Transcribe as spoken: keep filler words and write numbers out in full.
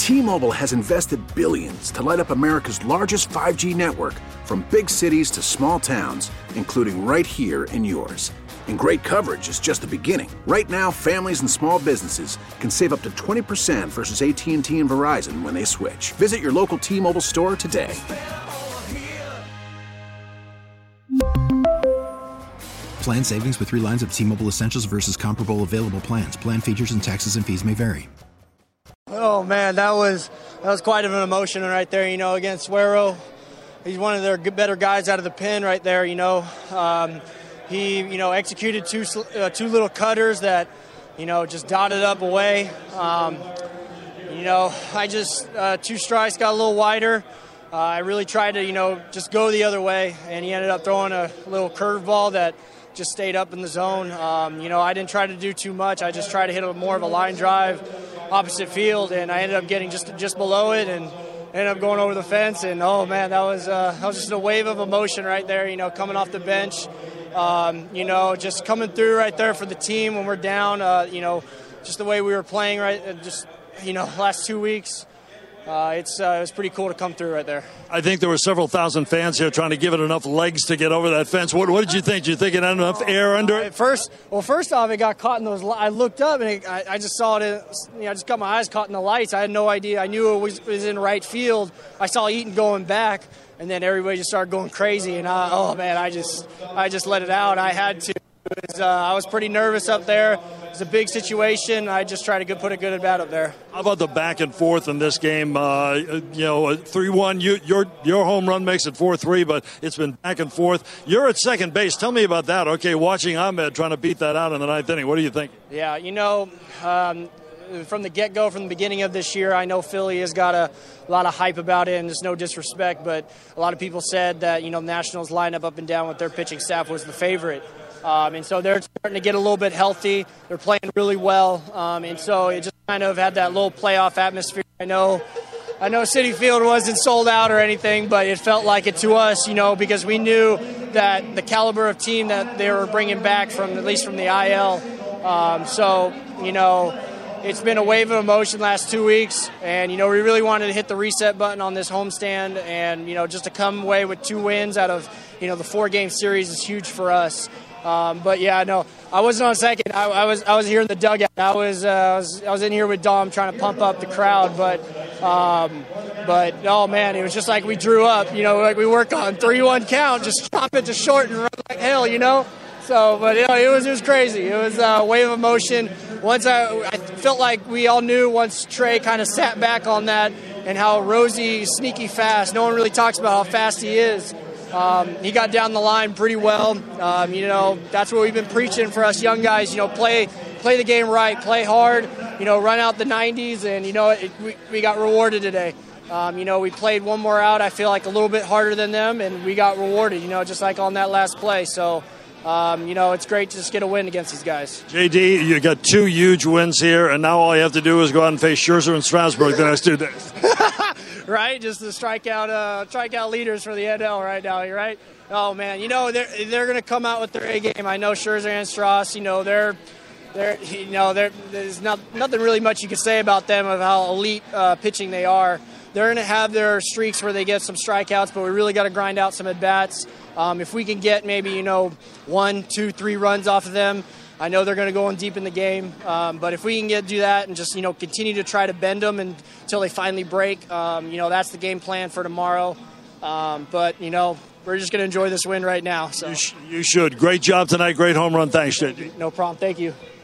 T-Mobile has invested billions to light up America's largest five G network, from big cities to small towns, including right here in yours. And great coverage is just the beginning. Right now, families and small businesses can save up to twenty percent versus A T and T and Verizon when they switch. Visit your local T-Mobile store today. Plan savings with three lines of T-Mobile Essentials versus comparable available plans. Plan features and taxes and fees may vary. Oh, man, that was that was quite of an emotion right there, you know, against Suero. He's one of their better guys out of the pen right there, you know. Um, he, you know, executed two uh, two little cutters that, you know, just dotted up away. Um, you know, I just, uh, two strikes got a little wider. Uh, I really tried to, you know, just go the other way, and he ended up throwing a little curveball that just stayed up in the zone. Um, you know, I didn't try to do too much. I just tried to hit a more of a line drive opposite field, and I ended up getting just just below it and ended up going over the fence. And, oh, man, that was, uh, that was just a wave of emotion right there, you know, coming off the bench. Um, you know, just coming through right there for the team when we're down, uh, you know, just the way we were playing right, just, you know, last two weeks. Uh, it's uh, it was pretty cool to come through right there. I think there were several thousand fans here trying to give it enough legs to get over that fence. What, what did you think? Did you think it had enough air under it? First, well, first off, it got caught in those. I looked up and it, I, I just saw it. In, you know, I just got my eyes caught in the lights. I had no idea. I knew it was, it was in right field. I saw Eaton going back, and then everybody just started going crazy. And I, oh man, I just I just let it out. I had to. It was, uh, I was pretty nervous up there. It was a big situation. I just tried to put a good at bat up there. How about the back and forth in this game? Uh, you know, three one, you, your your home run makes it four three, but it's been back and forth. You're at second base. Tell me about that. Okay, watching Ahmed trying to beat that out in the ninth inning. What do you think? Yeah, you know, um, from the get-go, from the beginning of this year, I know Philly has got a, a lot of hype about it, and there's no disrespect, but a lot of people said that, you know, Nationals lineup up and down with their pitching staff was the favorite. Um, and so they're starting to get a little bit healthy. They're playing really well. Um, and so it just kind of had that little playoff atmosphere. I know I know Citi Field wasn't sold out or anything, but it felt like it to us, you know, because we knew that the caliber of team that they were bringing back from, at least from the I L. Um, so, you know, it's been a wave of emotion last two weeks. And, you know, we really wanted to hit the reset button on this homestand. And, you know, just to come away with two wins out of, you know, the four-game series is huge for us. Um, but yeah, no, I wasn't on second. I, I was I was here in the dugout. I was, uh, I was I was in here with Dom trying to pump up the crowd. But um, but oh man, it was just like we drew up. You know, like we work on three one count, just chop it to short and run like hell. You know. So, but you know, it was it was crazy. It was a wave of emotion. Once I I felt like we all knew once Trey kind of sat back on that and how Rosie is sneaky fast. No one really talks about how fast he is. Um, he got down the line pretty well. Um, you know, that's what we've been preaching for us young guys. You know, play play the game right, play hard. You know, run out the nineties, and you know, it, we we got rewarded today. Um, you know, we played one more out. I feel like a little bit harder than them, and we got rewarded. You know, just like on that last play. So. Um, you know, it's great to just get a win against these guys. J D, you got two huge wins here, and now all you have to do is go out and face Scherzer and Strasburg the next two days. Right? Just the strikeout, uh, strikeout leaders for the N L right now, right? Oh, man. You know, they're, they're going to come out with their A game. I know Scherzer and Strauss, you know, they're, they're you know, they're, there's not, nothing really much you can say about them of how elite uh, pitching they are. They're going to have their streaks where they get some strikeouts, but we really got to grind out some at-bats. Um, if we can get maybe, you know, one, two, three runs off of them, I know they're going to go in deep in the game. Um, but if we can get do that and just, you know, continue to try to bend them and, until they finally break, um, you know, that's the game plan for tomorrow. Um, but, you know, we're just going to enjoy this win right now. So. You, sh- you should. Great job tonight. Great home run. Thanks, J D. No problem. Thank you.